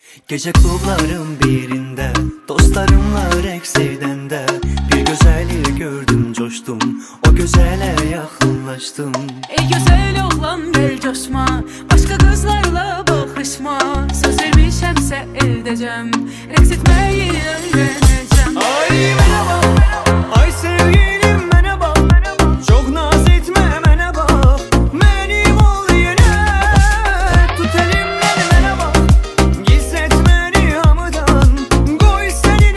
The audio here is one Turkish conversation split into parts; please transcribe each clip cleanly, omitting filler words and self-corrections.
Gece klubların birinde dostlarımla reks edende bir güzelliği gördüm, coştum, o güzele yakınlaştım. Ey güzel oğlan gel coşma, başka kızlarla bakışma. Söz vermişemse edeceğim, reks etmeyi öğreneceğim. Ay merhaba, ay sevgilim merhaba, çok naz etme merhaba, benim ol yine, tut elimden merhaba, gizletme hamıdan, koy senin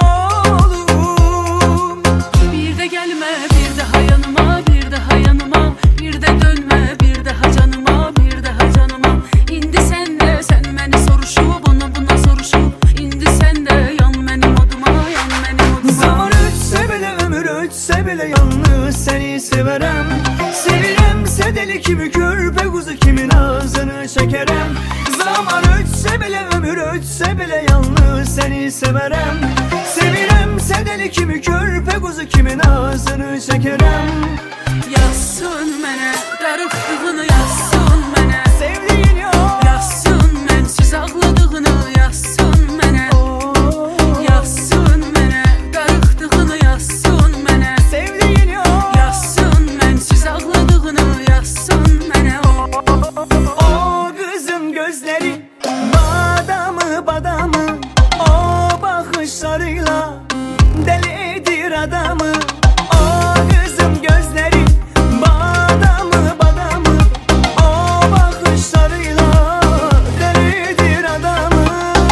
oğlum. Bir de gelme bir daha yanıma, bir daha yanıma, bir de dönme bir daha canıma, bir daha canıma. İndi sen de sen beni soruşup, buna soruşup, indi sen de yan benim oduma, yan benim oduma. Zaman ötse bile ömür ötse bile yalnız seni severem. Seviremse deli kimi körpe kuzu kimin ağzını çekerem. Zaman ötse bile ömür ötse bile yalnız seni severem. Seviremse deli kimi körpe kuzu kimin ağzını çekerem. Yazsın mene, darıqdığını yazsın mene, Sevdiğin yok, yazsın mensiz ağladığını yazsın mene, yazsın mene, darıqdığını yazsın mene, sevdiğin yok. yazsın mensiz ağladığını yazsın mene. O kızın gözleri badamı badamı, o bakışlarıyla deli edir adamı. O kızın gözleri badamı badamı, o bakışlarıyla deli edir adamı.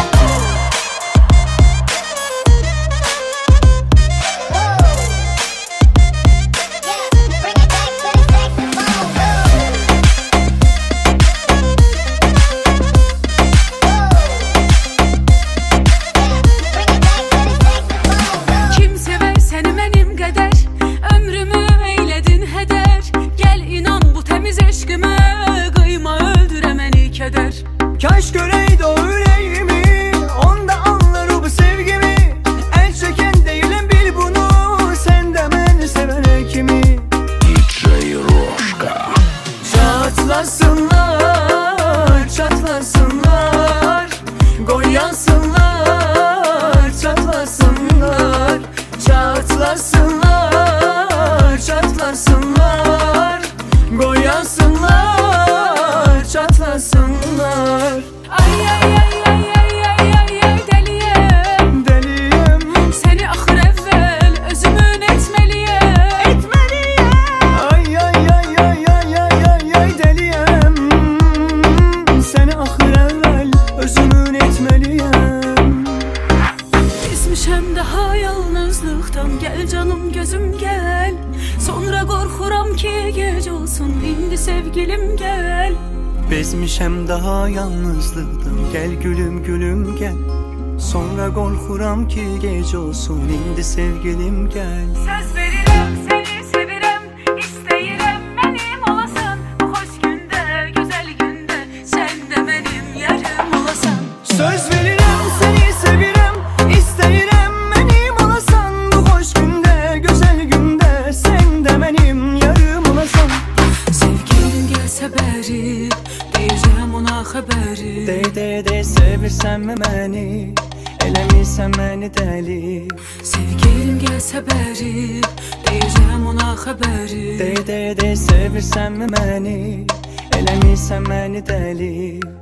Kim sever seni benim kadar, ömrümü eyledin heder. Gel inan bu temiz eşkime, kıyma öldüremeni keder. Kaş göreydi o yüreğimi, onda anlar bu sevgimi. El çeken değilim bil bunu, sen de beni seven kimi. DJ Roşka. Çatlasınlar, çatlasınlar, gol yansınlar, çatlasınlar, çatlasınlar, çatlasınlar, gol yansınlar, çatlasınlar. Ay ay ay ay ay ay ay ay deliyem, Deliyim, seni ahır evvel özümün etmeliyem. etmeliyim. Ay ay ay ay ay ay ay ay deliyim, seni ahır evvel özümün etmeliyim. Bezmişem daha yalnızlıktan, gel canım gözüm gel. Sonra korkuram ki gece olsun, indi sevgilim gel. Bezmişem daha yalnızlıktan, gel gülüm gülüm gel. Sonra korkuram ki gece olsun, indi sevgilim gel. Söz veririm seni sevirem, isteyirem benim olasın. Bu hoş günde, güzel günde, sen de benim yarım olasan. Söz veririm seni sevirem, isteyirem benim olasan. Bu hoş günde, güzel günde, sen de benim yarım olasan. Sevgilim gelse beri, diyeceğim ona haberi. De sevirsen mi beni, eləmirsən məni dəli. Sevgilim gelse beri, diyeceğim ona haberi. De sevirsən mi məni, eləmirsən məni dəli.